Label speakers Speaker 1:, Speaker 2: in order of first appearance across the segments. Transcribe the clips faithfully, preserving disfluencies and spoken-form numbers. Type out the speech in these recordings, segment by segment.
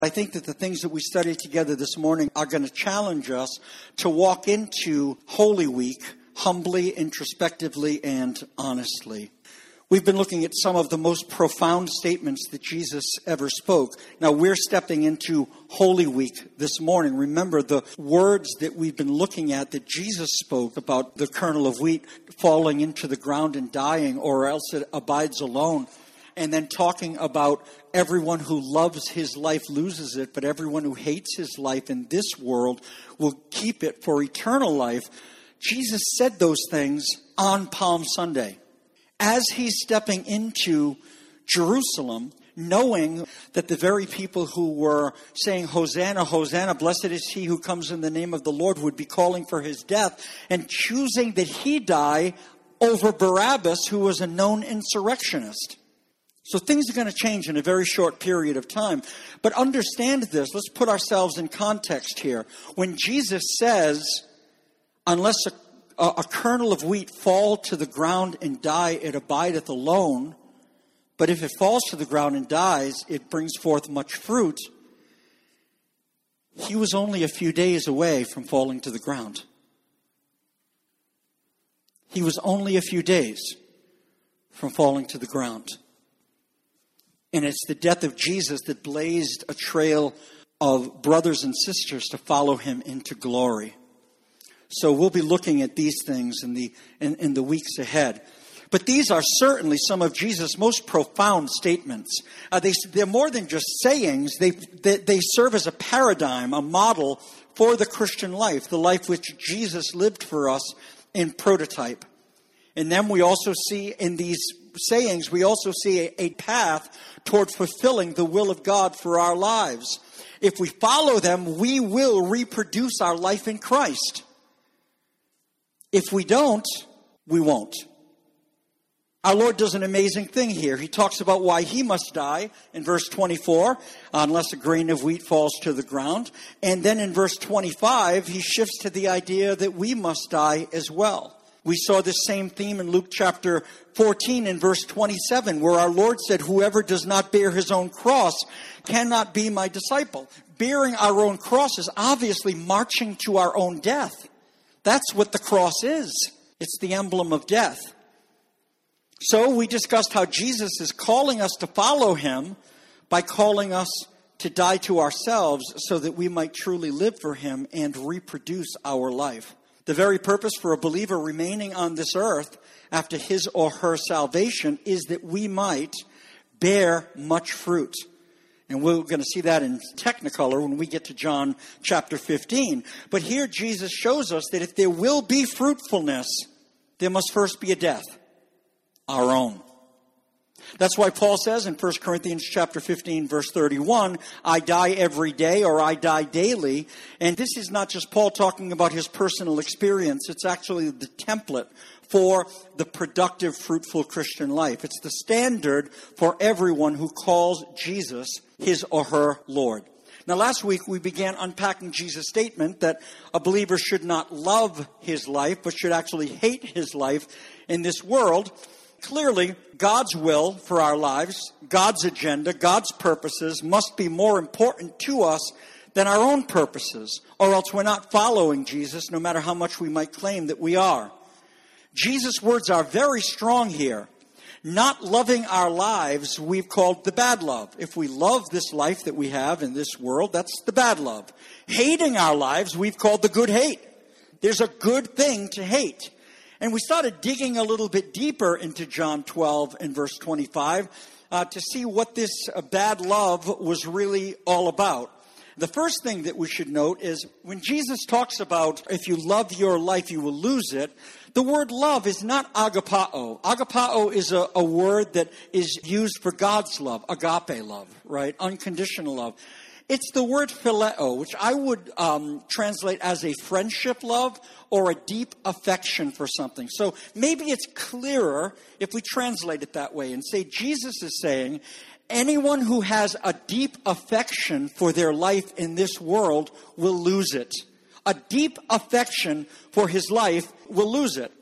Speaker 1: I think that the things that we studied together this morning are going to challenge us to walk into Holy Week humbly, introspectively, and honestly. We've been looking at some of the most profound statements that Jesus ever spoke. Now, we're stepping into Holy Week this morning. Remember, the words that we've been looking at that Jesus spoke about the kernel of wheat falling into the ground and dying, or else it abides alone. And then talking about everyone who loves his life loses it, but everyone who hates his life in this world will keep it for eternal life. Jesus said those things on Palm Sunday. As he's stepping into Jerusalem, knowing that the very people who were saying, Hosanna, Hosanna, blessed is he who comes in the name of the Lord, would be calling for his death, and choosing that he die over Barabbas, who was a known insurrectionist. So things are going to change in a very short period of time. But understand this. Let's put ourselves in context here. When Jesus says, unless a, a, a kernel of wheat fall to the ground and die, it abideth alone. But if it falls to the ground and dies, it brings forth much fruit. He was only a few days away from falling to the ground. He was only a few days from falling to the ground. And it's the death of Jesus that blazed a trail of brothers and sisters to follow him into glory. So we'll be looking at these things in the in, in the weeks ahead. But these are certainly some of Jesus' most profound statements. Uh, they, they're more than just sayings. They, they, they serve as a paradigm, a model for the Christian life, the life which Jesus lived for us in prototype. And then we also see in these sayings, we also see a, a path toward fulfilling the will of God for our lives. If we follow them, we will reproduce our life in Christ. If we don't, we won't. Our Lord does an amazing thing here. He talks about why he must die in verse twenty-four, unless a grain of wheat falls to the ground. And then in verse twenty-five, he shifts to the idea that we must die as well. We saw this same theme in Luke chapter fourteen and verse twenty-seven, where our Lord said, whoever does not bear his own cross cannot be my disciple. Bearing our own cross is obviously marching to our own death. That's what the cross is. It's the emblem of death. So we discussed how Jesus is calling us to follow him by calling us to die to ourselves so that we might truly live for him and reproduce our life. The very purpose for a believer remaining on this earth after his or her salvation is that we might bear much fruit. And we're going to see that in Technicolor when we get to John chapter fifteen. But here Jesus shows us that if there will be fruitfulness, there must first be a death, our own. That's why Paul says in First Corinthians chapter fifteen, verse thirty-one, I die every day, or I die daily. And this is not just Paul talking about his personal experience. It's actually the template for the productive, fruitful Christian life. It's the standard for everyone who calls Jesus his or her Lord. Now, last week we began unpacking Jesus' statement that a believer should not love his life, but should actually hate his life in this world. Clearly, God's will for our lives, God's agenda, God's purposes must be more important to us than our own purposes, or else we're not following Jesus, no matter how much we might claim that we are. Jesus' words are very strong here. Not loving our lives, we've called the bad love. If we love this life that we have in this world, that's the bad love. Hating our lives, we've called the good hate. There's a good thing to hate. And we started digging a little bit deeper into John twelve and verse twenty-five uh, to see what this uh, bad love was really all about. The first thing that we should note is when Jesus talks about if you love your life, you will lose it, the word love is not agapao. Agapao is a, a word that is used for God's love, agape love, right? Unconditional love. It's the word phileo, which I would um, translate as a friendship love or a deep affection for something. So maybe it's clearer if we translate it that way and say Jesus is saying anyone who has a deep affection for their life in this world will lose it. A deep affection for his life will lose it.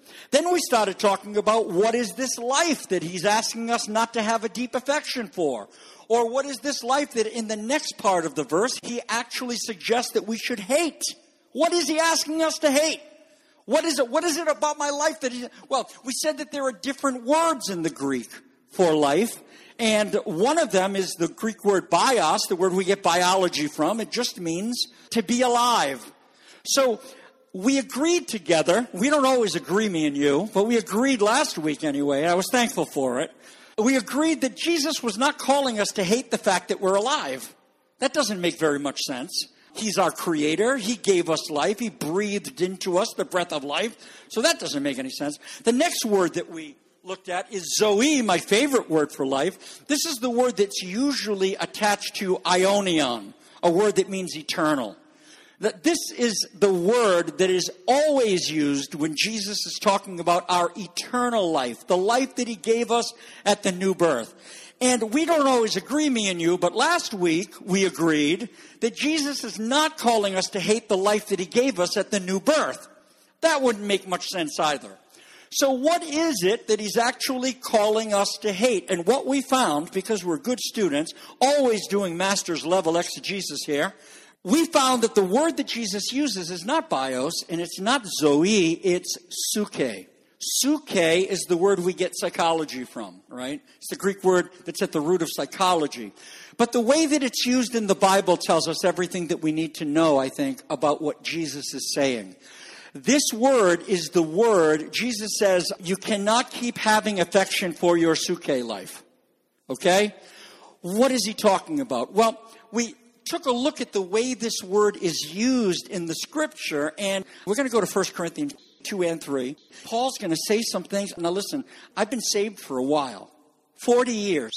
Speaker 1: Then we started talking about what is this life that he's asking us not to have a deep affection for? Or what is this life that in the next part of the verse he actually suggests that we should hate? What is he asking us to hate? What is it? What is it about my life that he... Well, we said that there are different words in the Greek for life. And one of them is the Greek word bios, the word we get biology from. It just means to be alive. So we agreed together. We don't always agree, me and you, but we agreed last week anyway. I was thankful for it. We agreed that Jesus was not calling us to hate the fact that we're alive. That doesn't make very much sense. He's our creator. He gave us life. He breathed into us the breath of life. So that doesn't make any sense. The next word that we looked at is Zoe, my favorite word for life. This is the word that's usually attached to aionion, a word that means eternal. That this is the word that is always used when Jesus is talking about our eternal life, the life that he gave us at the new birth. And we don't always agree, me and you, but last week we agreed that Jesus is not calling us to hate the life that he gave us at the new birth. That wouldn't make much sense either. So what is it that he's actually calling us to hate? And what we found, because we're good students, always doing master's level exegesis here, we found that the word that Jesus uses is not bios, and it's not zoe, it's suke. Suke is the word we get psychology from, right? It's the Greek word that's at the root of psychology. But the way that it's used in the Bible tells us everything that we need to know, I think, about what Jesus is saying. This word is the word, Jesus says, you cannot keep having affection for your suke life. Okay? What is he talking about? Well, we took a look at the way this word is used in the scripture, and we're going to go to First Corinthians two and three. Paul's going to say some things. Now listen, I've been saved for a while, forty years.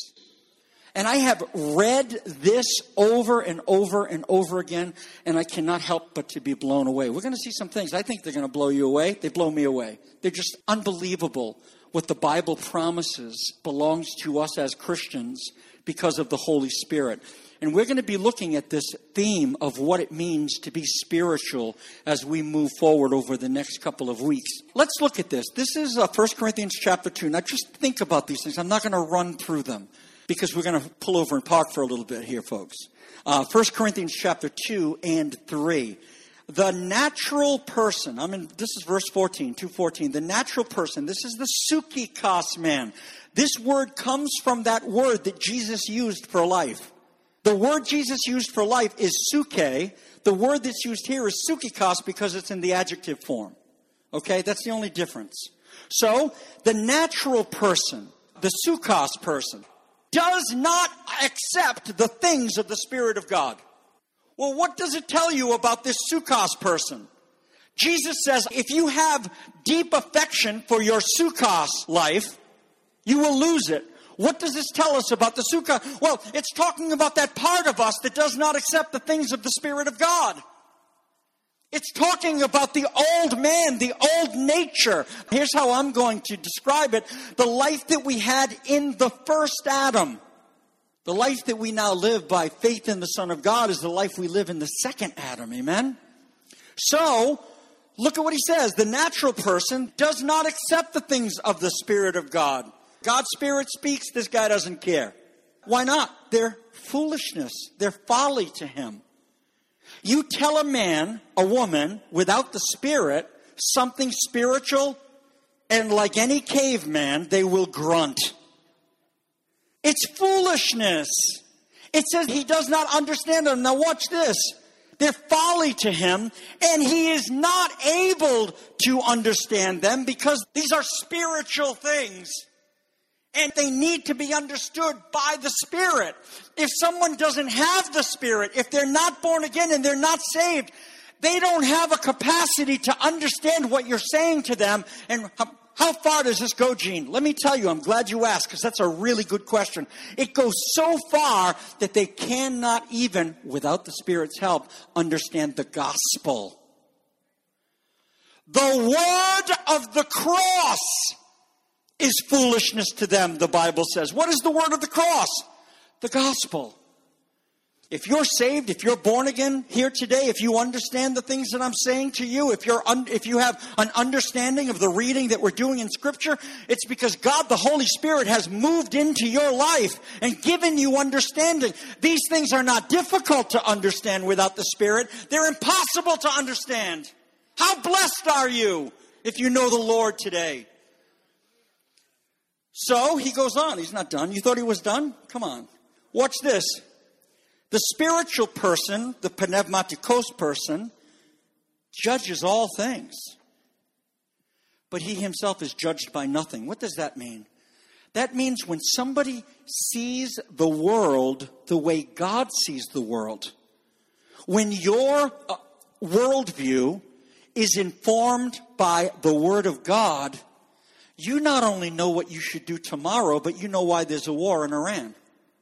Speaker 1: And I have read this over and over and over again, and I cannot help but to be blown away. We're going to see some things. I think they're going to blow you away. They blow me away. They're just unbelievable what the Bible promises belongs to us as Christians because of the Holy Spirit. And we're going to be looking at this theme of what it means to be spiritual as we move forward over the next couple of weeks. Let's look at this. This is uh, First Corinthians chapter two. Now just think about these things. I'm not going to run through them because we're going to pull over and park for a little bit here, folks. Uh, First Corinthians chapter two and three. The natural person, I mean, this is verse fourteen, two fourteen. The natural person, this is the sukikos man. This word comes from that word that Jesus used for life. The word Jesus used for life is suke. The word that's used here is sukikos because it's in the adjective form. Okay, that's the only difference. So, the natural person, the sukos person, does not accept the things of the Spirit of God. Well, what does it tell you about this sukos person? Jesus says, if you have deep affection for your sukos life, you will lose it. What does this tell us about the sukkah? Well, it's talking about that part of us that does not accept the things of the Spirit of God. It's talking about the old man, the old nature. Here's how I'm going to describe it. The life that we had in the first Adam. The life that we now live by faith in the Son of God is the life we live in the second Adam. Amen? So, look at what he says. The natural person does not accept the things of the Spirit of God. God's Spirit speaks, this guy doesn't care. Why not? They're foolishness. They're folly to him. You tell a man, a woman, without the Spirit, something spiritual, and like any caveman, they will grunt. It's foolishness. It says he does not understand them. Now watch this. They're folly to him, and he is not able to understand them because these are spiritual things. And they need to be understood by the Spirit. If someone doesn't have the Spirit, if they're not born again and they're not saved, they don't have a capacity to understand what you're saying to them. And how, how far does this go, Gene? Let me tell you, I'm glad you asked, because that's a really good question. It goes so far that they cannot even, without the Spirit's help, understand the gospel. The word of the cross is foolishness to them, the Bible says. What is the word of the cross? The gospel. If you're saved, if you're born again here today, if you understand the things that I'm saying to you, if you're un- if you have an understanding of the reading that we're doing in Scripture, it's because God, the Holy Spirit, has moved into your life and given you understanding. These things are not difficult to understand without the Spirit. They're impossible to understand. How blessed are you if you know the Lord today? So he goes on. He's not done. You thought he was done? Come on. Watch this. The spiritual person, the pneumatikos person, judges all things. But he himself is judged by nothing. What does that mean? That means when somebody sees the world the way God sees the world, when your uh, worldview is informed by the Word of God, you not only know what you should do tomorrow, but you know why there's a war in Iran.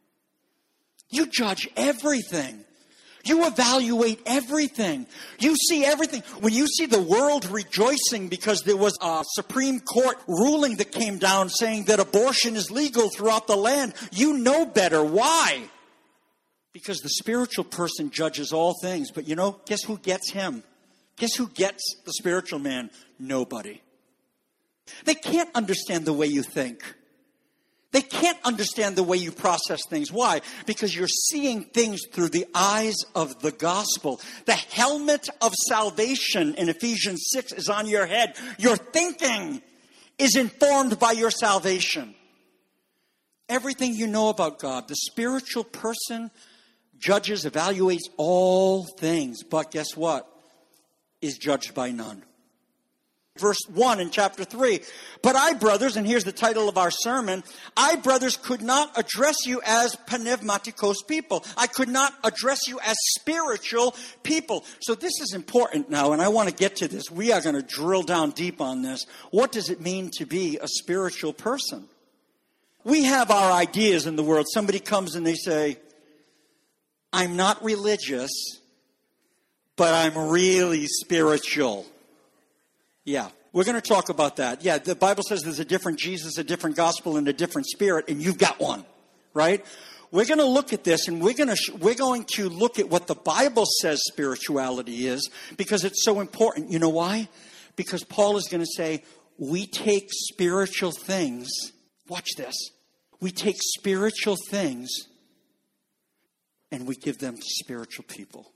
Speaker 1: You judge everything. You evaluate everything. You see everything. When you see the world rejoicing because there was a Supreme Court ruling that came down saying that abortion is legal throughout the land, you know better. Why? Because the spiritual person judges all things. But you know, guess who gets him? Guess who gets the spiritual man? Nobody. They can't understand the way you think. They can't understand the way you process things. Why? Because you're seeing things through the eyes of the gospel. The helmet of salvation in Ephesians six is on your head. Your thinking is informed by your salvation. Everything you know about God, the spiritual person judges, evaluates all things. But guess what? Is judged by none. Verse one in chapter three. But I, brothers, and here's the title of our sermon, I, brothers, could not address you as pneumatikos people. I could not address you as spiritual people. So this is important now, and I want to get to this. We are going to drill down deep on this. What does it mean to be a spiritual person? We have our ideas in the world. Somebody comes and they say, I'm not religious, but I'm really spiritual. Yeah, we're going to talk about that. Yeah, the Bible says there's a different Jesus, a different gospel, and a different spirit, and you've got one, right? We're going to look at this, and we're going to sh- we're going to look at what the Bible says spirituality is, because it's so important. You know why? Because Paul is going to say, we take spiritual things. Watch this. We take spiritual things, and we give them to spiritual people.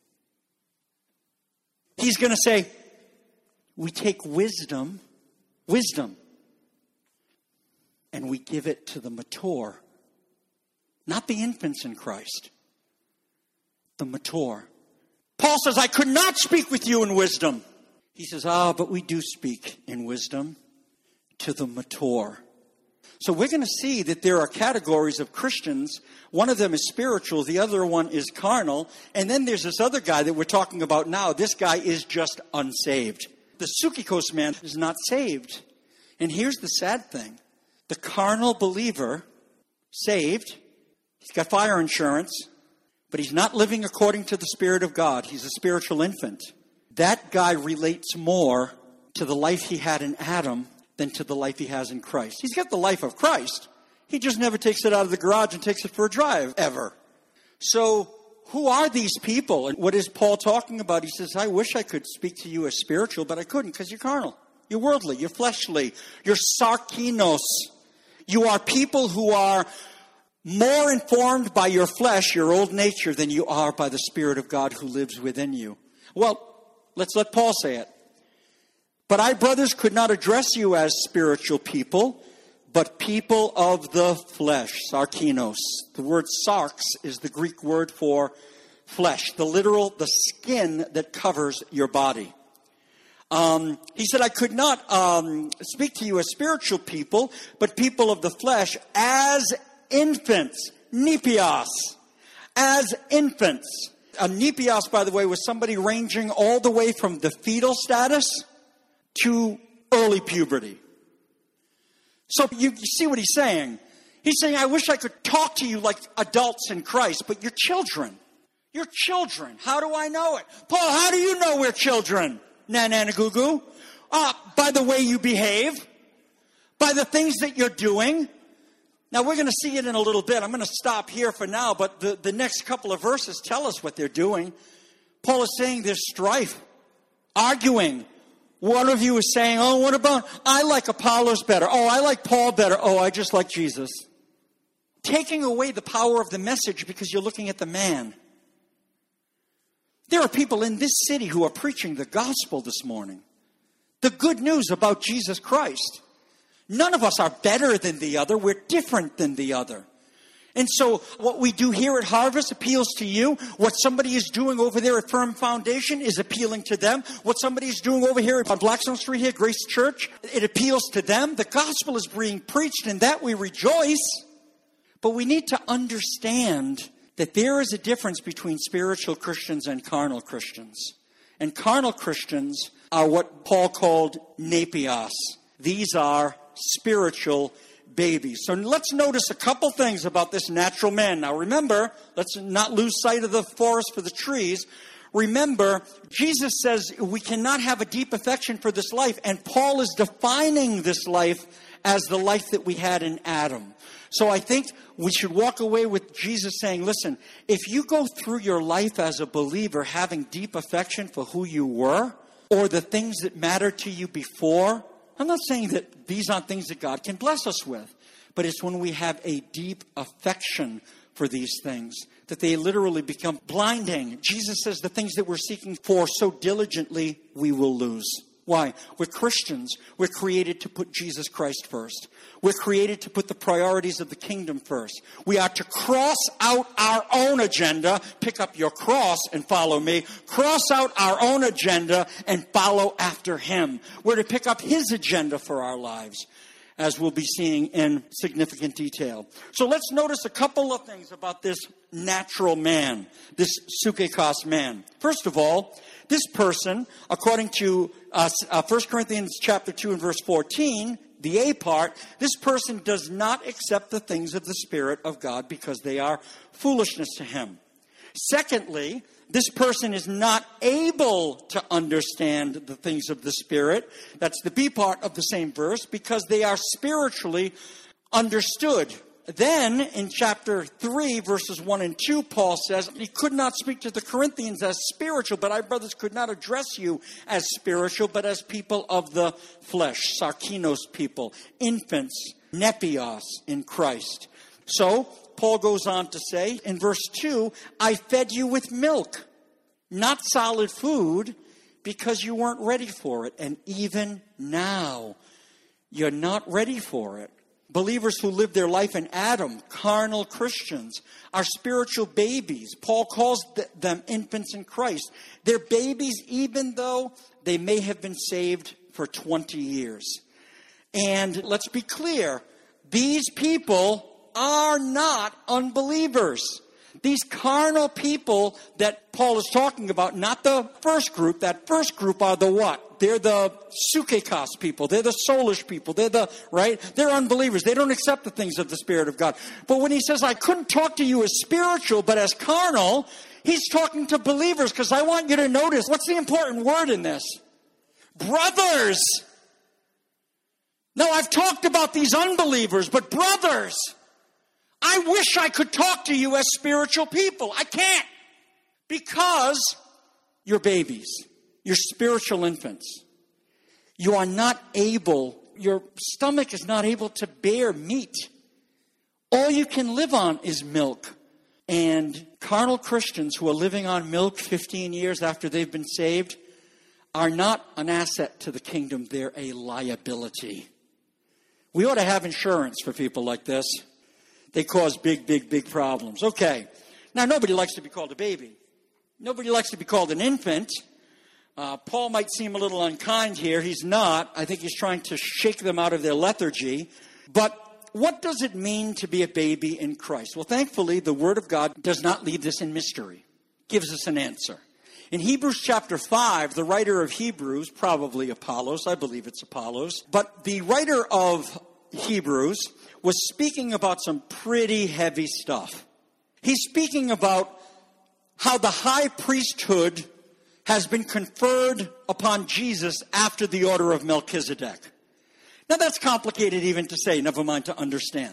Speaker 1: He's going to say, we take wisdom, wisdom, and we give it to the mature. Not the infants in Christ. The mature. Paul says, I could not speak with you in wisdom. He says, ah, but we do speak in wisdom to the mature. So we're going to see that there are categories of Christians. One of them is spiritual. The other one is carnal. And then there's this other guy that we're talking about now. This guy is just unsaved. The Sukikos man is not saved. And here's the sad thing. The carnal believer, saved, he's got fire insurance, but he's not living according to the Spirit of God. He's a spiritual infant. That guy relates more to the life he had in Adam than to the life he has in Christ. He's got the life of Christ. He just never takes it out of the garage and takes it for a drive, ever. So, who are these people? And what is Paul talking about? He says, I wish I could speak to you as spiritual, but I couldn't because you're carnal. You're worldly. You're fleshly. You're sarkinos. You are people who are more informed by your flesh, your old nature, than you are by the Spirit of God who lives within you. Well, let's let Paul say it. But I, brothers, could not address you as spiritual people, but people of the flesh, sarkinos. The word sarx is the Greek word for flesh, the literal, the skin that covers your body. Um, he said, I could not um, speak to you as spiritual people, but people of the flesh as infants, nepios, as infants. A nepios, by the way, was somebody ranging all the way from the fetal status to early puberty. So you, you see what he's saying. He's saying, I wish I could talk to you like adults in Christ, but you're children. You're children. How do I know it? Paul, how do you know we're children? Na-na-na-goo-goo. Uh, by the way you behave. By the things that you're doing. Now, we're going to see it in a little bit. I'm going to stop here for now, but the, the next couple of verses tell us what they're doing. Paul is saying there's strife, arguing. One of you is saying, oh, what about, I like Apollos better. Oh, I like Paul better. Oh, I just like Jesus. Taking away the power of the message because you're looking at the man. There are people in this city who are preaching the gospel this morning. The good news about Jesus Christ. None of us are better than the other. We're different than the other. And so what we do here at Harvest appeals to you. What somebody is doing over there at Firm Foundation is appealing to them. What somebody is doing over here on Blackstone Street here, Grace Church, it appeals to them. The gospel is being preached, and that we rejoice. But we need to understand that there is a difference between spiritual Christians and carnal Christians. And carnal Christians are what Paul called nepios. These are spiritual babies. So let's notice a couple things about this natural man. Now remember, let's not lose sight of the forest for the trees. Remember, Jesus says we cannot have a deep affection for this life, and Paul is defining this life as the life that we had in Adam. So I think we should walk away with Jesus saying, listen, if you go through your life as a believer having deep affection for who you were or the things that mattered to you before, I'm not saying that these aren't things that God can bless us with, but it's when we have a deep affection for these things that they literally become blinding. Jesus says the things that we're seeking for so diligently, we will lose. Why? We're Christians. We're created to put Jesus Christ first. We're created to put the priorities of the kingdom first. We are to cross out our own agenda, pick up your cross and follow me, cross out our own agenda and follow after him. We're to pick up his agenda for our lives, as we'll be seeing in significant detail. So let's notice a couple of things about this natural man, this sukekos man. First of all, this person, according to uh, uh, First Corinthians chapter two and verse fourteen, the A part, this person does not accept the things of the Spirit of God because they are foolishness to him. Secondly, this person is not able to understand the things of the Spirit. That's the B part of the same verse, because they are spiritually understood. Then, in chapter three, verses one and two, Paul says, he could not speak to the Corinthians as spiritual, but I, brothers, could not address you as spiritual, but as people of the flesh, sarkinos people, infants, nepios in Christ. So, Paul goes on to say in verse two, I fed you with milk, not solid food, because you weren't ready for it. And even now, you're not ready for it. Believers who live their life in Adam, carnal Christians, are spiritual babies. Paul calls them infants in Christ. They're babies even though they may have been saved for twenty years. And let's be clear, these people are not unbelievers. These carnal people that Paul is talking about, not the first group. That first group are the what? They're the sukekos people. They're the soulish people. They're the, right? They're unbelievers. They don't accept the things of the Spirit of God. But when he says, I couldn't talk to you as spiritual, but as carnal, he's talking to believers, because I want you to notice, what's the important word in this? Brothers. No, I've talked about these unbelievers, but brothers. I wish I could talk to you as spiritual people. I can't. Because you're babies. You're spiritual infants. You are not able, your stomach is not able to bear meat. All you can live on is milk. And carnal Christians who are living on milk fifteen years after they've been saved are not an asset to the kingdom. They're a liability. We ought to have insurance for people like this. They cause big, big, big problems. Okay. Now, nobody likes to be called a baby. Nobody likes to be called an infant. Uh, Paul might seem a little unkind here. He's not. I think he's trying to shake them out of their lethargy. But what does it mean to be a baby in Christ? Well, thankfully, the Word of God does not leave this in mystery. It gives us an answer. In Hebrews chapter five, the writer of Hebrews, probably Apollos, I believe it's Apollos, but the writer of Hebrews was speaking about some pretty heavy stuff. He's speaking about how the high priesthood has been conferred upon Jesus after the order of Melchizedek. Now that's complicated even to say, never mind to understand.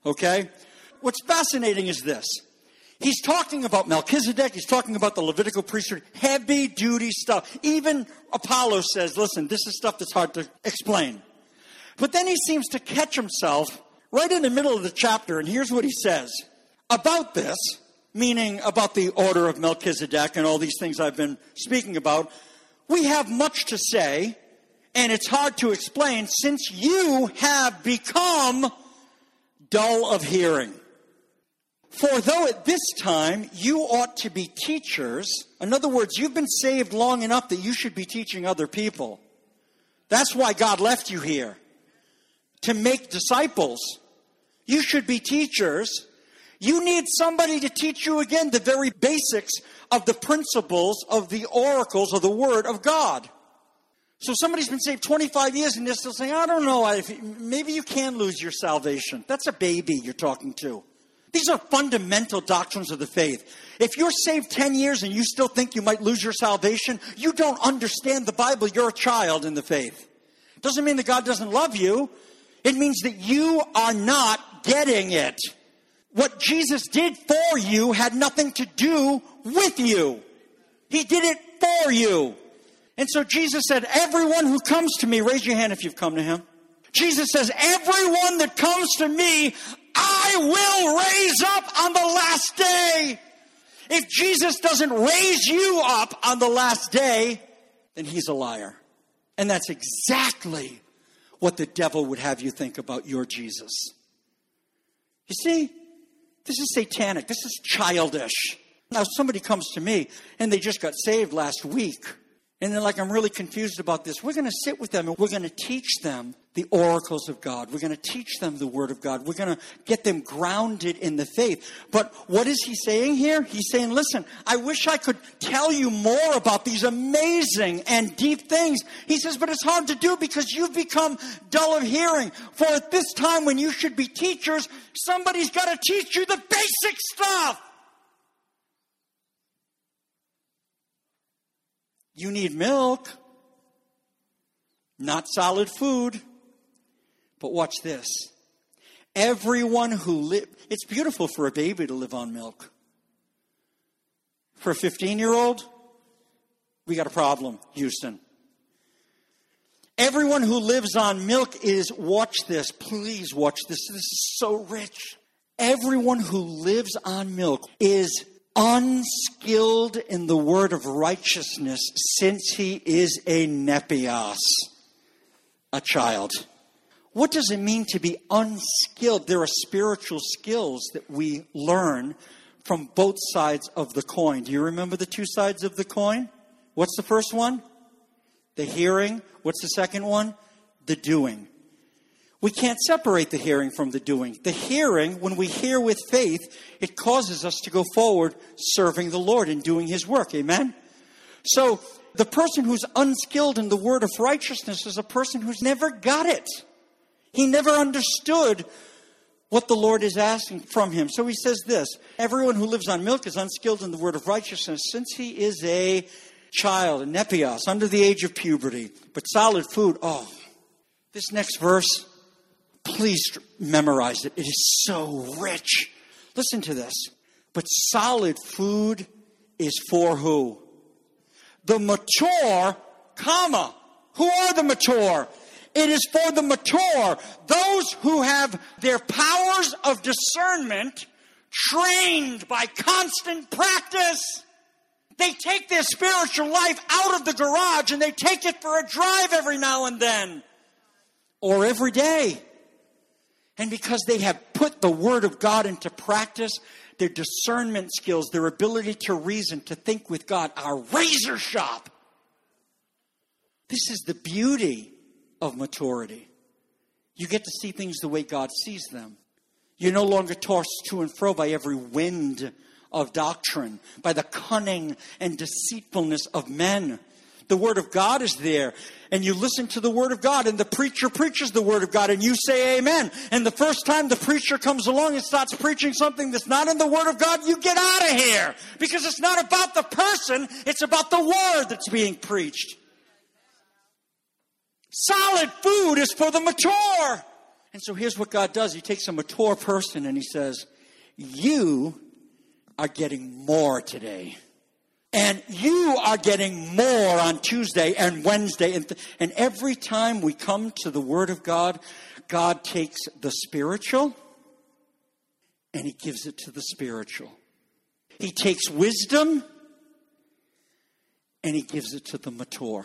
Speaker 1: Okay? What's fascinating is this. He's talking about Melchizedek. He's talking about the Levitical priesthood. Heavy duty stuff. Even Apollos says, listen, this is stuff that's hard to explain. But then he seems to catch himself right in the middle of the chapter. And here's what he says. About this, meaning about the order of Melchizedek and all these things I've been speaking about, we have much to say, and it's hard to explain since you have become dull of hearing. For though at this time you ought to be teachers, in other words, you've been saved long enough that you should be teaching other people. That's why God left you here, to make disciples. You should be teachers. You need somebody to teach you again the very basics of the principles of the oracles of the Word of God. So somebody's been saved twenty-five years and they're still saying, I don't know, maybe you can lose your salvation. That's a baby you're talking to. These are fundamental doctrines of the faith. If you're saved ten years and you still think you might lose your salvation, you don't understand the Bible. You're a child in the faith. Doesn't mean that God doesn't love you. It means that you are not getting it. What Jesus did for you had nothing to do with you. He did it for you. And so Jesus said, everyone who comes to me, raise your hand if you've come to him. Jesus says, everyone that comes to me, I will raise up on the last day. If Jesus doesn't raise you up on the last day, then he's a liar. And that's exactly what the devil would have you think about your Jesus. You see, this is satanic. This is childish. Now, somebody comes to me and they just got saved last week. And they're like, I'm really confused about this. We're going to sit with them and we're going to teach them the oracles of God. We're going to teach them the Word of God. We're going to get them grounded in the faith. But what is he saying here? He's saying, listen, I wish I could tell you more about these amazing and deep things. He says, but it's hard to do because you've become dull of hearing. For at this time when you should be teachers, somebody's got to teach you the basic stuff. You need milk, not solid food. But watch this. Everyone who lives, it's beautiful for a baby to live on milk. For a fifteen-year-old, we got a problem, Houston. Everyone who lives on milk is, watch this, please watch this. This is so rich. Everyone who lives on milk is unskilled in the word of righteousness, since he is a nepios, a child. What does it mean to be unskilled? There are spiritual skills that we learn from both sides of the coin. Do you remember the two sides of the coin? What's the first one? The hearing. What's the second one? The doing. We can't separate the hearing from the doing. The hearing, when we hear with faith, it causes us to go forward serving the Lord and doing his work. Amen? So the person who's unskilled in the word of righteousness is a person who's never got it. He never understood what the Lord is asking from him. So he says this, everyone who lives on milk is unskilled in the word of righteousness, since he is a child, a nepios, under the age of puberty. But solid food, oh, this next verse, please memorize it. It is so rich. Listen to this. But solid food is for who? The mature, comma. Who are the mature? It is for the mature. Those who have their powers of discernment trained by constant practice. They take their spiritual life out of the garage and they take it for a drive every now and then. Or every day. And because they have put the Word of God into practice, their discernment skills, their ability to reason, to think with God, are razor sharp. This is the beauty of maturity. You get to see things the way God sees them. You're no longer tossed to and fro by every wind of doctrine, by the cunning and deceitfulness of men. The Word of God is there, and you listen to the Word of God, and the preacher preaches the Word of God, and you say amen. And the first time the preacher comes along and starts preaching something that's not in the Word of God, you get out of here. Because it's not about the person, it's about the Word that's being preached. Solid food is for the mature. And so here's what God does. He takes a mature person and he says, you are getting more today. And you are getting more on Tuesday and Wednesday. And, th- and every time we come to the Word of God, God takes the spiritual and He gives it to the spiritual. He takes wisdom and He gives it to the mature.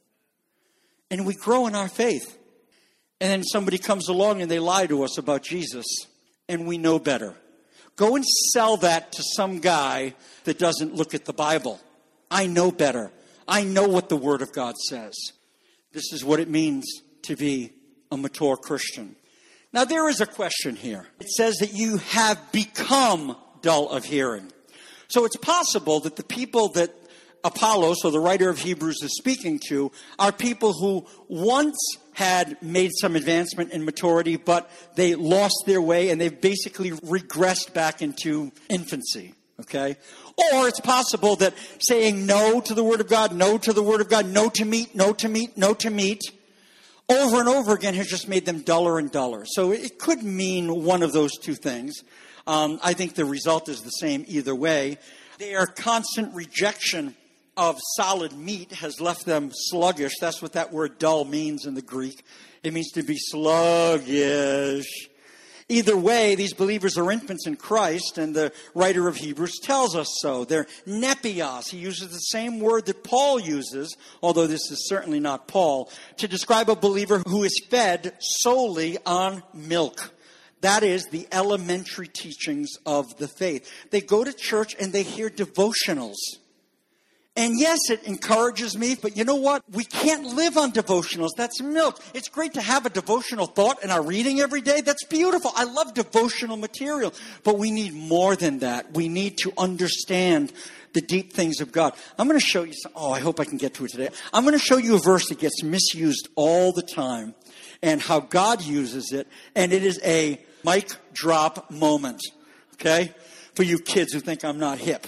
Speaker 1: And we grow in our faith. And then somebody comes along and they lie to us about Jesus. And we know better. Go and sell that to some guy that doesn't look at the Bible. I know better. I know what the Word of God says. This is what it means to be a mature Christian. Now, there is a question here. It says that you have become dull of hearing. So it's possible that the people that Apollos, or the writer of Hebrews, is speaking to are people who once had made some advancement in maturity, but they lost their way and they've basically regressed back into infancy. Okay? Or it's possible that saying no to the Word of God, no to the Word of God, no to meat, no to meat, no to meat, over and over again has just made them duller and duller. So it could mean one of those two things. Um, I think the result is the same either way. Their constant rejection of solid meat has left them sluggish. That's what that word dull means in the Greek. It means to be sluggish. Either way, these believers are infants in Christ, and the writer of Hebrews tells us so. They're nepios. He uses the same word that Paul uses, although this is certainly not Paul, to describe a believer who is fed solely on milk. That is the elementary teachings of the faith. They go to church and they hear devotionals. And yes, it encourages me, but you know what? We can't live on devotionals. That's milk. It's great to have a devotional thought in our reading every day. That's beautiful. I love devotional material. But we need more than that. We need to understand the deep things of God. I'm going to show you some, oh, I hope I can get to it today. I'm going to show you a verse that gets misused all the time and how God uses it. And it is a mic drop moment, okay? For you kids who think I'm not hip.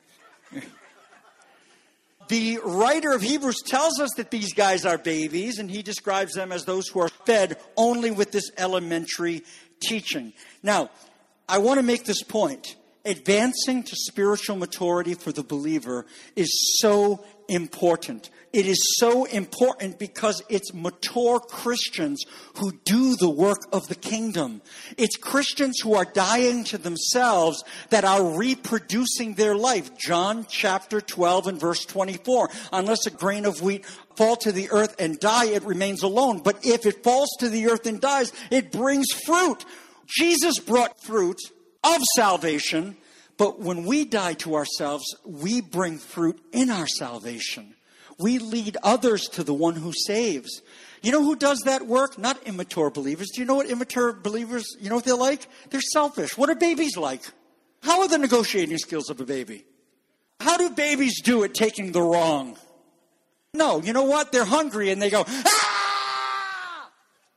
Speaker 1: The writer of Hebrews tells us that these guys are babies, and he describes them as those who are fed only with this elementary teaching. Now, I want to make this point. Advancing to spiritual maturity for the believer is so important. It is so important because it's mature Christians who do the work of the kingdom. It's Christians who are dying to themselves that are reproducing their life. John chapter twelve and verse twenty-four. Unless a grain of wheat fall to the earth and die, it remains alone. But if it falls to the earth and dies, it brings fruit. Jesus brought fruit of salvation, but when we die to ourselves, we bring fruit in our salvation. We lead others to the one who saves. You know who does that work? Not immature believers. Do you know what immature believers, you know what they're like? They're selfish. What are babies like? How are the negotiating skills of a baby? How do babies do at taking the wrong? No, you know what? They're hungry and they go, ah!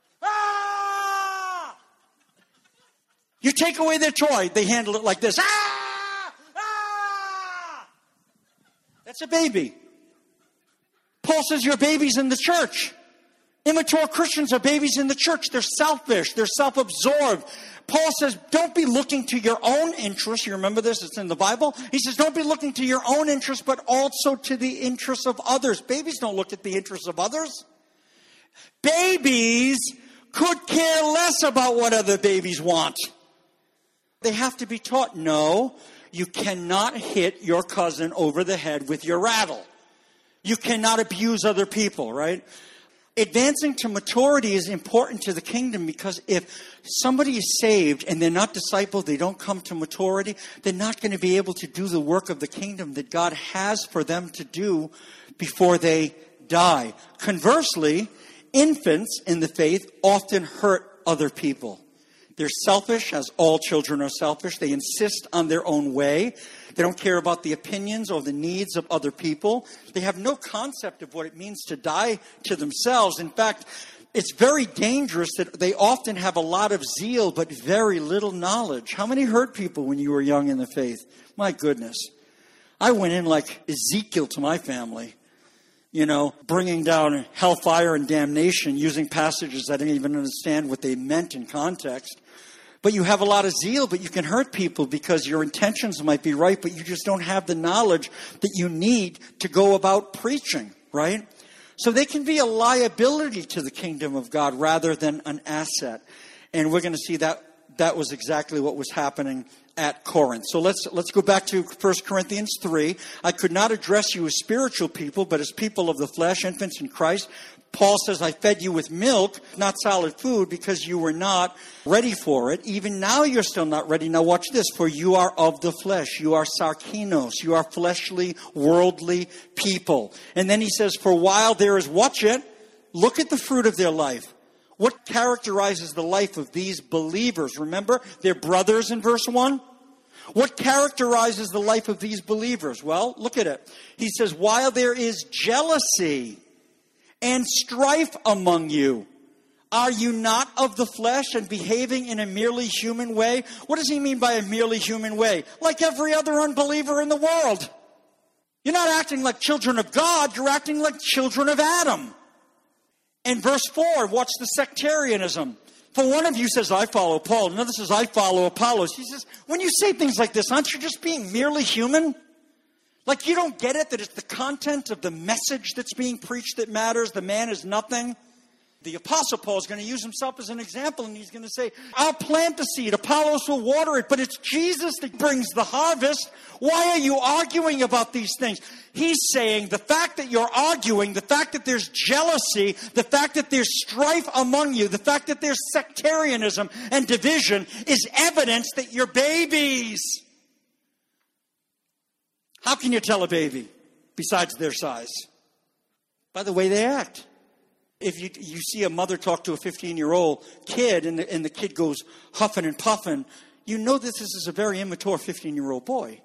Speaker 1: Ah! You take away their toy, they handle it like this. Ah! Ah! That's a baby. Paul says your babies in the church. Immature Christians are babies in the church. They're selfish. They're self-absorbed. Paul says, don't be looking to your own interests. You remember this? It's in the Bible. He says, don't be looking to your own interests, but also to the interests of others. Babies don't look at the interests of others. Babies could care less about what other babies want. They have to be taught, no, you cannot hit your cousin over the head with your rattle. You cannot abuse other people, right? Advancing to maturity is important to the kingdom because if somebody is saved and they're not discipled, they don't come to maturity, they're not going to be able to do the work of the kingdom that God has for them to do before they die. Conversely, infants in the faith often hurt other people. They're selfish, as all children are selfish. They insist on their own way. They don't care about the opinions or the needs of other people. They have no concept of what it means to die to themselves. In fact, it's very dangerous that they often have a lot of zeal but very little knowledge. How many hurt people when you were young in the faith? My goodness. I went in like Ezekiel to my family. you know, bringing down hellfire and damnation using passages I didn't even understand what they meant in context. But you have a lot of zeal, but you can hurt people because your intentions might be right, but you just don't have the knowledge that you need to go about preaching, right? So they can be a liability to the kingdom of God rather than an asset. And we're going to see that that was exactly what was happening at Corinth. So let's let's go back to First Corinthians three. I could not address you as spiritual people, but as people of the flesh, infants in Christ. Paul says, I fed you with milk, not solid food, because you were not ready for it. Even now you're still not ready. Now watch this. For you are of the flesh. You are sarkinos. You are fleshly, worldly people. And then he says, for while there is, watch it, look at the fruit of their life. What characterizes the life of these believers? Remember, they're brothers in verse one. What characterizes the life of these believers? Well, look at it. He says, while there is jealousy and strife among you, are you not of the flesh and behaving in a merely human way? What does he mean by a merely human way? Like every other unbeliever in the world. You're not acting like children of God, you're acting like children of Adam. In verse four, watch the sectarianism. For one of you says, I follow Paul. Another says, I follow Apollos. He says, when you say things like this, aren't you just being merely human? Like you don't get it, that it's the content of the message that's being preached that matters. The man is nothing. The Apostle Paul is going to use himself as an example, and he's going to say, I'll plant the seed, Apollos will water it, but it's Jesus that brings the harvest. Why are you arguing about these things? He's saying the fact that you're arguing, the fact that there's jealousy, the fact that there's strife among you, the fact that there's sectarianism and division is evidence that you're babies. How can you tell a baby besides their size? By the way they act. If you you see a mother talk to a fifteen-year-old kid and the, and the kid goes huffing and puffing, you know that this is a very immature fifteen-year-old boy.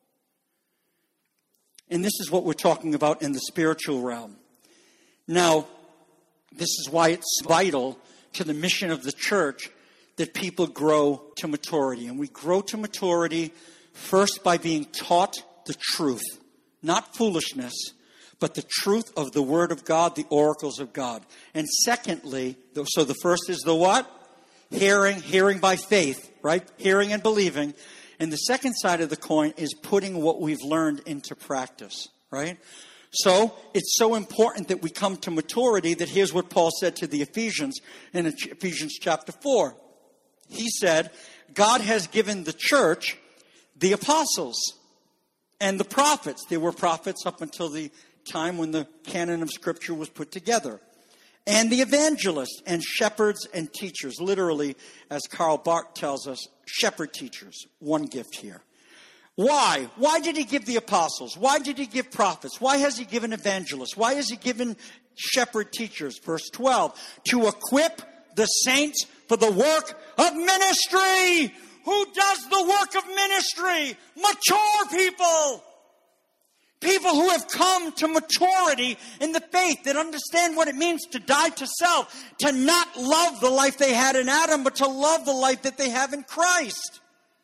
Speaker 1: And this is what we're talking about in the spiritual realm. Now, this is why it's vital to the mission of the church that people grow to maturity. And we grow to maturity first by being taught the truth, not foolishness, but the truth of the Word of God, the oracles of God. And secondly, so the first is the what? Hearing, hearing by faith, right? Hearing and believing. And the second side of the coin is putting what we've learned into practice, right? So it's so important that we come to maturity that here's what Paul said to the Ephesians in Ephesians chapter four. He said, God has given the church the apostles and the prophets. There were prophets up until the time when the canon of Scripture was put together. And the evangelists and shepherds and teachers. Literally, as Karl Barth tells us, shepherd teachers. One gift here. Why? Why did he give the apostles? Why did he give prophets? Why has he given evangelists? Why has he given shepherd teachers? Verse twelve. To equip the saints for the work of ministry. Who does the work of ministry? Mature people. People who have come to maturity in the faith, that understand what it means to die to self, to not love the life they had in Adam, but to love the life that they have in Christ.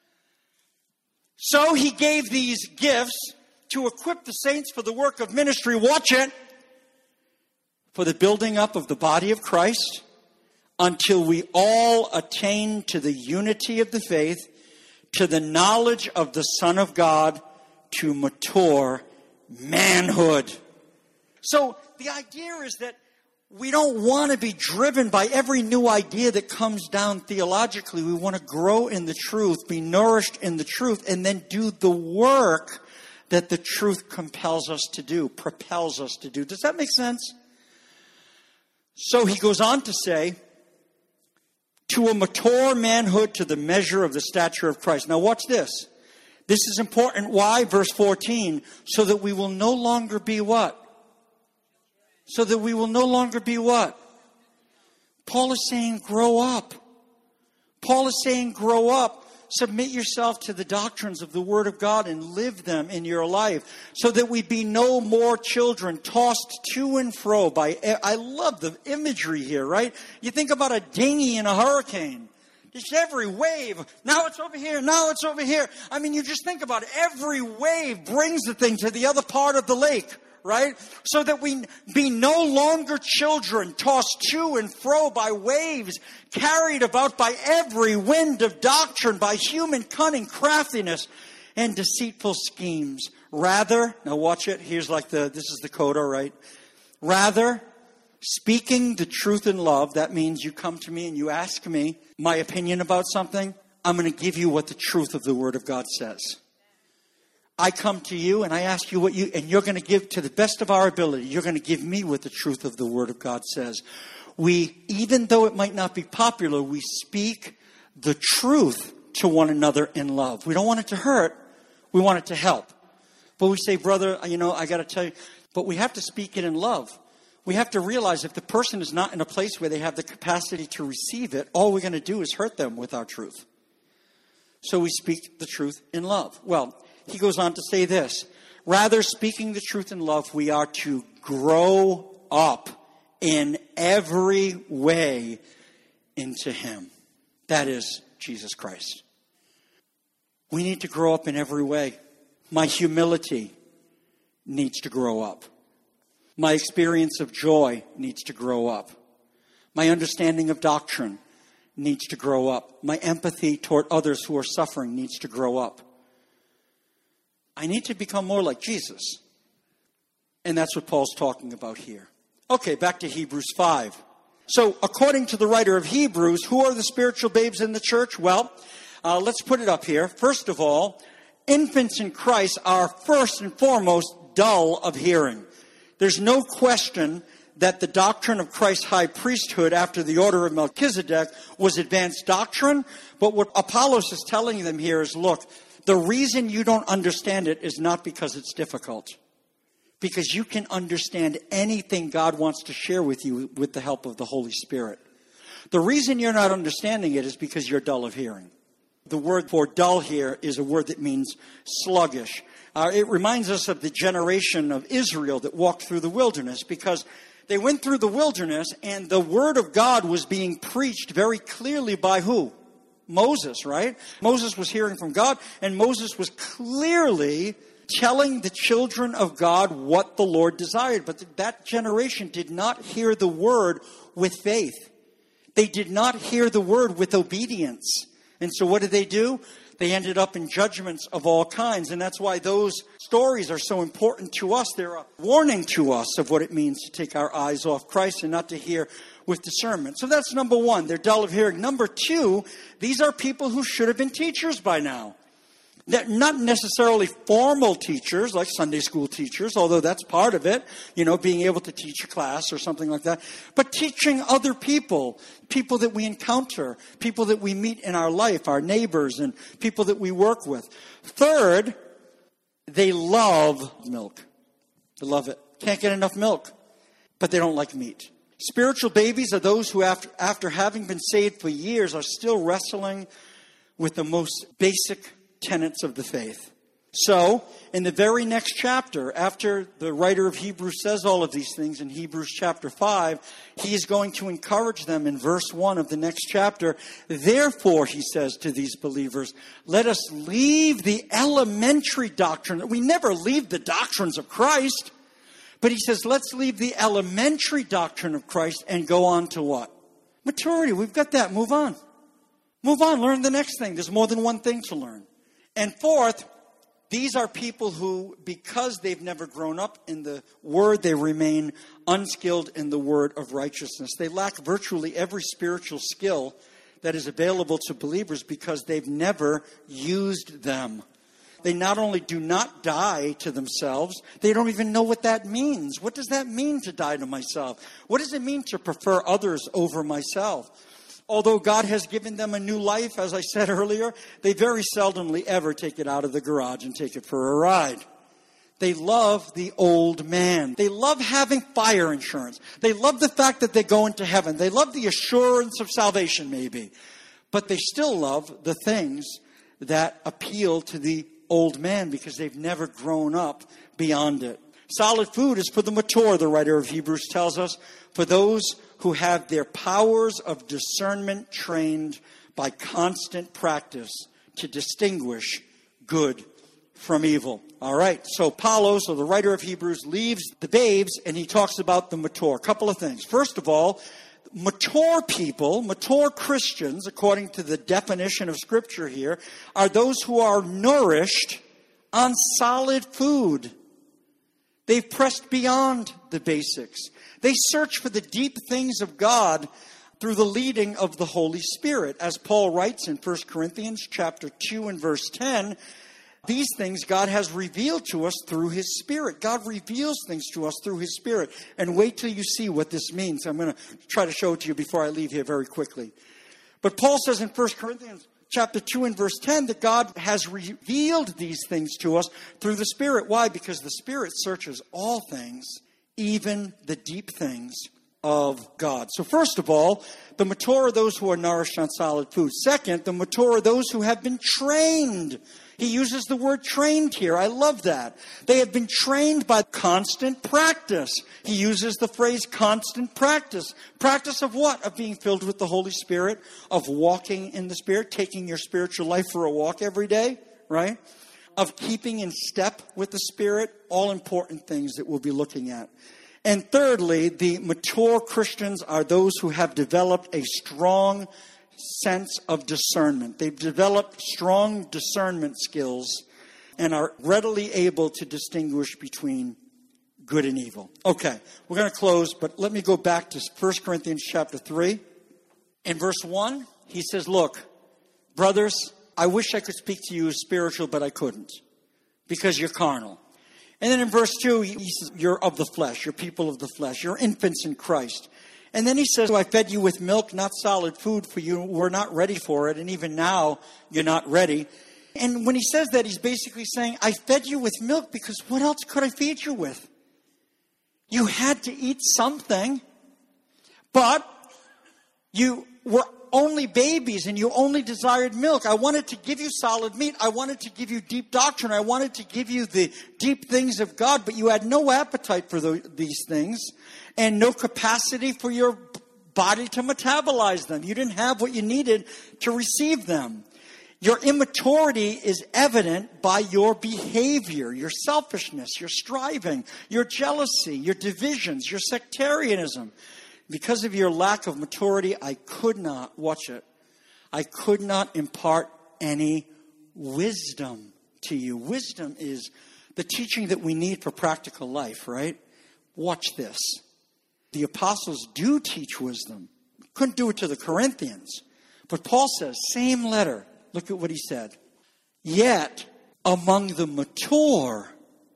Speaker 1: So he gave these gifts to equip the saints for the work of ministry. Watch it. For the building up of the body of Christ, until we all attain to the unity of the faith, to the knowledge of the Son of God, to mature manhood. So the idea is that we don't want to be driven by every new idea that comes down theologically. We want to grow in the truth, be nourished in the truth, and then do the work that the truth compels us to do, propels us to do. Does that make sense? So he goes on to say, to a mature manhood, to the measure of the stature of Christ. Now watch this. This is important. Why? Verse fourteen. So that we will no longer be what? So that we will no longer be what? Paul is saying grow up. Paul is saying grow up. Submit yourself to the doctrines of the Word of God and live them in your life. So that we be no more children tossed to and fro by... I love the imagery here, right? You think about a dinghy in a hurricane. Just every wave. Now it's over here. Now it's over here. I mean, you just think about it. Every wave brings the thing to the other part of the lake, right? So that we be no longer children tossed to and fro by waves, carried about by every wind of doctrine, by human cunning, craftiness, and deceitful schemes. Rather, now watch it, here's like the, this is the coda, right? Rather, speaking the truth in love, that means you come to me and you ask me my opinion about something, I'm going to give you what the truth of the Word of God says. I come to you and I ask you what you, and you're going to give to the best of our ability, you're going to give me what the truth of the Word of God says. We, even though it might not be popular, we speak the truth to one another in love. We don't want it to hurt. We want it to help. But we say, brother, you know, I got to tell you, but we have to speak it in love. We have to realize if the person is not in a place where they have the capacity to receive it, all we're going to do is hurt them with our truth. So we speak the truth in love. Well, he goes on to say this. Rather, speaking the truth in love, we are to grow up in every way into Him. That is Jesus Christ. We need to grow up in every way. My humility needs to grow up. My experience of joy needs to grow up. My understanding of doctrine needs to grow up. My empathy toward others who are suffering needs to grow up. I need to become more like Jesus. And that's what Paul's talking about here. Okay, back to Hebrews five. So, according to the writer of Hebrews, who are the spiritual babes in the church? Well, uh, let's put it up here. First of all, infants in Christ are first and foremost dull of hearing. There's no question that the doctrine of Christ's high priesthood after the order of Melchizedek was advanced doctrine. But what Apollos is telling them here is, look, the reason you don't understand it is not because it's difficult. Because you can understand anything God wants to share with you with the help of the Holy Spirit. The reason you're not understanding it is because you're dull of hearing. The word for dull here is a word that means sluggish. Uh, it reminds us of the generation of Israel that walked through the wilderness, because they went through the wilderness and the word of God was being preached very clearly by who? Moses, right? Moses was hearing from God, and Moses was clearly telling the children of God what the Lord desired. But that generation did not hear the word with faith. They did not hear the word with obedience. And so what did they do? They ended up in judgments of all kinds. And that's why those stories are so important to us. They're a warning to us of what it means to take our eyes off Christ and not to hear with discernment. So that's number one. They're dull of hearing. Number two, these are people who should have been teachers by now. They're not necessarily formal teachers like Sunday school teachers, although that's part of it, you know, being able to teach a class or something like that. But teaching other people, people that we encounter, people that we meet in our life, our neighbors and people that we work with. Third, they love milk. They love it. Can't get enough milk, but they don't like meat. Spiritual babies are those who, after, after having been saved for years, are still wrestling with the most basic tenets of the faith. So, in the very next chapter, after the writer of Hebrews says all of these things in Hebrews chapter five, he is going to encourage them in verse one of the next chapter. Therefore, he says to these believers, let us leave the elementary doctrine. We never leave the doctrines of Christ. But he says, let's leave the elementary doctrine of Christ and go on to what? Maturity. We've got that. Move on. Move on. Learn the next thing. There's more than one thing to learn. And fourth, these are people who, because they've never grown up in the Word, they remain unskilled in the word of righteousness. They lack virtually every spiritual skill that is available to believers because they've never used them. They not only do not die to themselves, they don't even know what that means. What does that mean to die to myself? What does it mean to prefer others over myself? Although God has given them a new life, as I said earlier, they very seldomly ever take it out of the garage and take it for a ride. They love the old man. They love having fire insurance. They love the fact that they go into heaven. They love the assurance of salvation, maybe. But they still love the things that appeal to the old man because they've never grown up beyond it. Solid food is for the mature, the writer of Hebrews tells us, for those who have their powers of discernment trained by constant practice to distinguish good from evil. All right, so Apollos, or the writer of Hebrews, leaves the babes and he talks about the mature. A couple of things. First of all, mature people, mature Christians, according to the definition of Scripture here, are those who are nourished on solid food. They've pressed beyond the basics. They search for the deep things of God through the leading of the Holy Spirit. As Paul writes in First Corinthians chapter two and verse ten, these things God has revealed to us through His Spirit. God reveals things to us through His Spirit. And wait till you see what this means. I'm going to try to show it to you before I leave here very quickly. But Paul says in First Corinthians chapter two and verse ten that God has revealed these things to us through the Spirit. Why? Because the Spirit searches all things, even the deep things of God. So first of all, the mature are those who are nourished on solid food. Second, the mature are those who have been trained. He uses the word trained here. I love that. They have been trained by constant practice. He uses the phrase constant practice. Practice of what? Of being filled with the Holy Spirit, of walking in the Spirit, taking your spiritual life for a walk every day, right? Of keeping in step with the Spirit, all important things that we'll be looking at. And thirdly, the mature Christians are those who have developed a strong sense of discernment. They've developed strong discernment skills and are readily able to distinguish between good and evil. Okay, we're going to close, but let me go back to First Corinthians chapter three. In verse one, he says, look, brothers, I wish I could speak to you as spiritual, but I couldn't because you're carnal. And then in verse two, he says, you're of the flesh, you're people of the flesh, you're infants in Christ. And then he says, I fed you with milk, not solid food, for you were not ready for it. And even now, you're not ready. And when he says that, he's basically saying, I fed you with milk because what else could I feed you with? You had to eat something, but you were only babies and you only desired milk. I wanted to give you solid meat. I wanted to give you deep doctrine. I wanted to give you the deep things of God, but you had no appetite for the, these things and no capacity for your body to metabolize them. You didn't have what you needed to receive them. Your immaturity is evident by your behavior, your selfishness, your striving, your jealousy, your divisions, your sectarianism. Because of your lack of maturity, I could not, watch it, I could not impart any wisdom to you. Wisdom is the teaching that we need for practical life, right? Watch this. The apostles do teach wisdom. Couldn't do it to the Corinthians. But Paul says, same letter. Look at what he said. Yet, among the mature,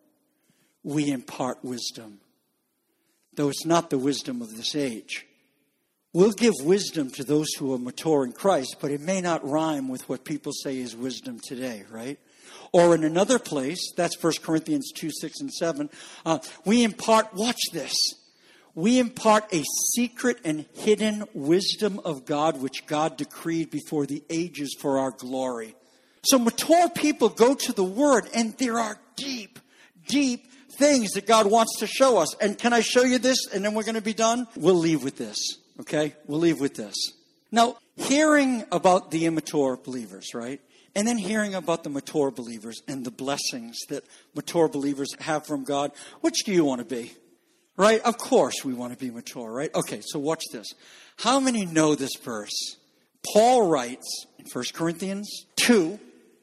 Speaker 1: we impart wisdom. Though it's not the wisdom of this age. We'll give wisdom to those who are mature in Christ, but it may not rhyme with what people say is wisdom today, right? Or in another place, that's First Corinthians two, six, and seven, uh, we impart, watch this, we impart a secret and hidden wisdom of God, which God decreed before the ages for our glory. So mature people go to the Word, and there are deep, deep things that God wants to show us. And can I show you this? And then we're going to be done. We'll leave with this. Okay? We'll leave with this. Now, hearing about the immature believers, right? And then hearing about the mature believers and the blessings that mature believers have from God. Which do you want to be? Right? Of course we want to be mature, right? Okay, so watch this. How many know this verse? Paul writes in First Corinthians two,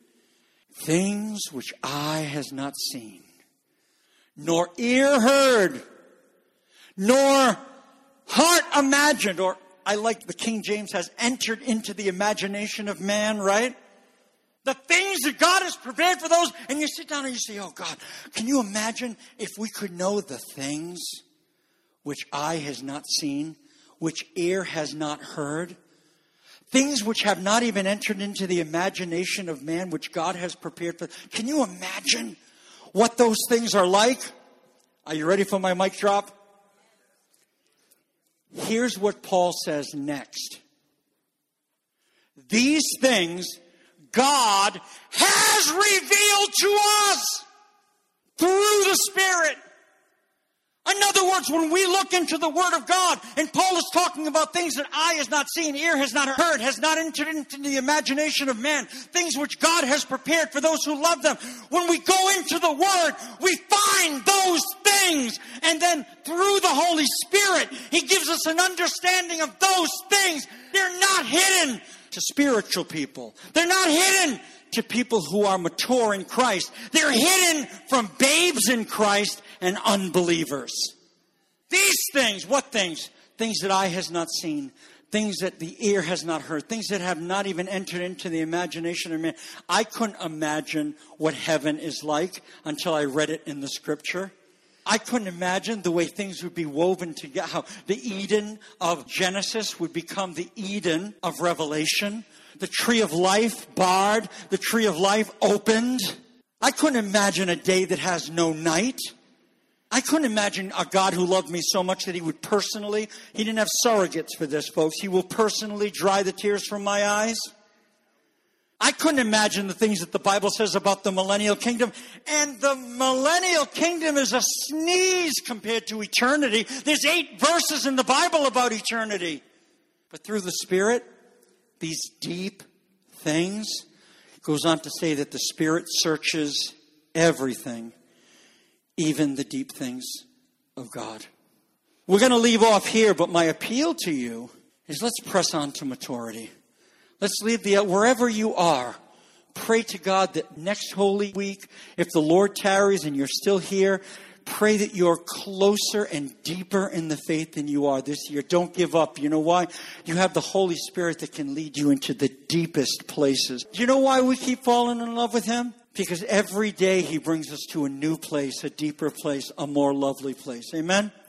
Speaker 1: things which eye has not seen, nor ear heard, nor heart imagined, or I like the King James has entered into the imagination of man, right? The things that God has prepared for those, and you sit down and you say, oh God, can you imagine if we could know the things which eye has not seen, which ear has not heard, things which have not even entered into the imagination of man, which God has prepared for. Can you imagine what those things are like? Are you ready for my mic drop? Here's what Paul says next. These things God has revealed to us through the Spirit. In other words, when we look into the Word of God, and Paul is talking about things that eye has not seen, ear has not heard, has not entered into the imagination of man, things which God has prepared for those who love them. When we go into the Word, we find those things, and then through the Holy Spirit, He gives us an understanding of those things. They're not hidden to spiritual people. They're not hidden to people who are mature in Christ. They're hidden from babes in Christ and unbelievers. These things, what things? Things that eye has not seen, things that the ear has not heard, things that have not even entered into the imagination of man. I couldn't imagine what heaven is like until I read it in the Scripture. I couldn't imagine the way things would be woven together, how the Eden of Genesis would become the Eden of Revelation. The tree of life barred, the tree of life opened. I couldn't imagine a day that has no night. I couldn't imagine a God who loved me so much that He would personally, He didn't have surrogates for this, folks. He will personally dry the tears from my eyes. I couldn't imagine the things that the Bible says about the millennial kingdom. And the millennial kingdom is a sneeze compared to eternity. There's eight verses in the Bible about eternity. But through the Spirit, these deep things, it goes on to say that the Spirit searches everything, even the deep things of God. We're going to leave off here, but my appeal to you is let's press on to maturity. Let's leave the, wherever you are, pray to God that next Holy Week, if the Lord tarries and you're still here, pray that you're closer and deeper in the faith than you are this year. Don't give up. You know why? You have the Holy Spirit that can lead you into the deepest places. Do you know why we keep falling in love with Him? Because every day He brings us to a new place, a deeper place, a more lovely place. Amen?